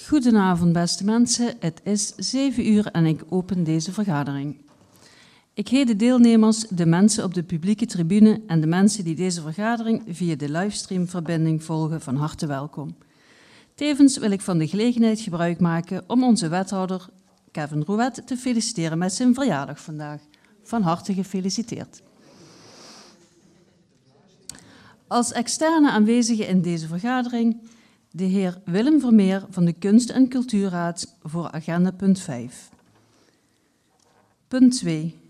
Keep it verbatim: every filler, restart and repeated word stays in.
Goedenavond, beste mensen. Het is zeven uur en ik open deze vergadering. Ik heet de deelnemers, de mensen op de publieke tribune en de mensen die deze vergadering via de livestreamverbinding volgen van harte welkom. Tevens wil ik van de gelegenheid gebruik maken om onze wethouder Kevin Rouet te feliciteren met zijn verjaardag vandaag. Van harte gefeliciteerd. Als externe aanwezige in deze vergadering de heer Willem Vermeer van de Kunst- en Cultuurraad voor agenda punt vijf. Punt twee.